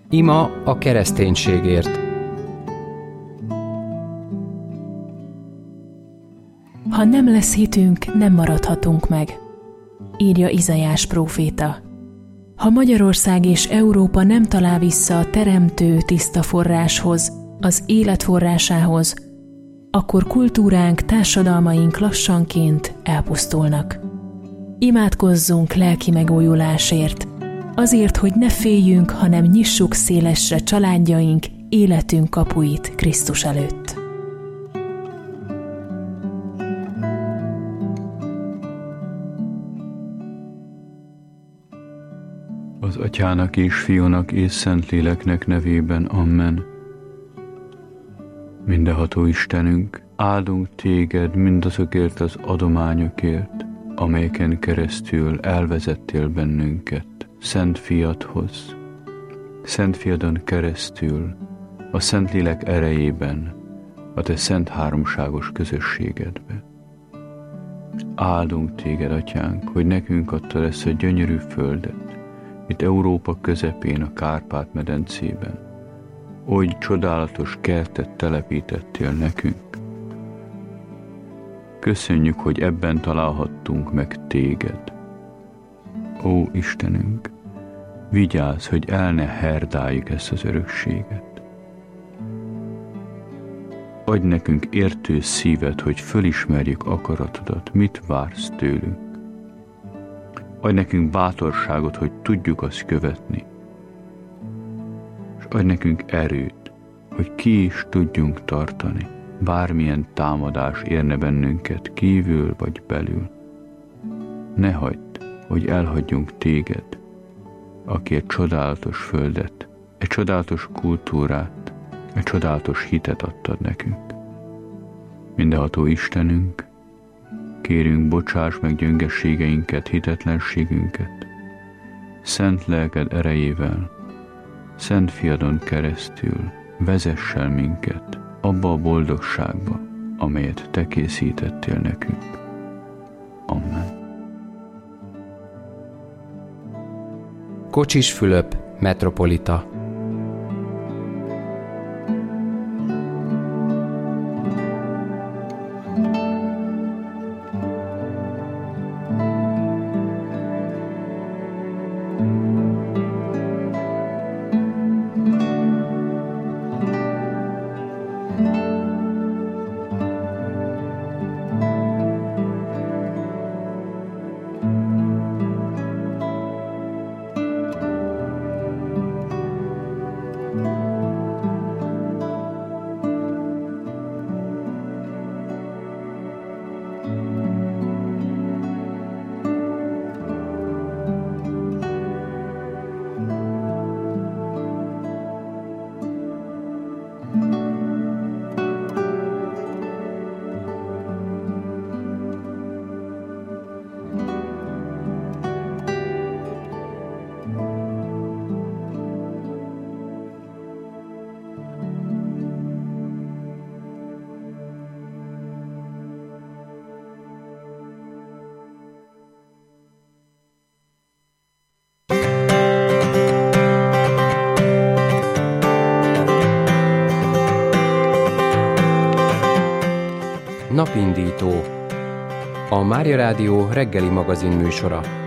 Ima a kereszténységért. Ha nem lesz hitünk, nem maradhatunk meg, írja Izaiás próféta. Ha Magyarország és Európa nem talál vissza a teremtő tiszta forráshoz, az élet forrásához, akkor kultúránk, társadalmaink lassanként elpusztulnak. Imádkozzunk lelki megújulásért, azért, hogy ne féljünk, hanem nyissuk szélesre családjaink, életünk kapuit Krisztus előtt. Az Atyának és Fiúnak és Szentléleknek nevében, amen. Mindenható Istenünk, áldunk téged mindazokért az adományokért, amelyeken keresztül elvezettél bennünket Szent Fiadhoz. Szent Fiadon keresztül, a Szentlélek erejében, a te szent háromságos közösségedbe. Áldunk téged, Atyánk, hogy nekünk adtad ezt a gyönyörű földet, itt Európa közepén, a Kárpát-medencében. Oly csodálatos kertet telepítettél nekünk. Köszönjük, hogy ebben találhattunk meg téged. Ó Istenünk, vigyázz, hogy el ne herdáljuk ezt az örökséget. Adj nekünk értő szívet, hogy fölismerjük akaratodat, mit vársz tőlünk. Adj nekünk bátorságot, hogy tudjuk azt követni. És adj nekünk erőt, hogy ki is tudjunk tartani, bármilyen támadás érne bennünket kívül vagy belül. Ne hagyd, hogy elhagyjunk téged, aki egy csodálatos földet, egy csodálatos kultúrát, egy csodálatos hitet adtad nekünk. Mindenható Istenünk, kérünk, bocsáss meg gyöngességeinket, hitetlenségünket, szent lelked erejével, Szent Fiadon keresztül vezess el minket abba a boldogságba, amelyet te készítettél nekünk. Amen. Kocsis Fülöp, metropolita. Napindító. A Mária Rádió reggeli magazin műsora.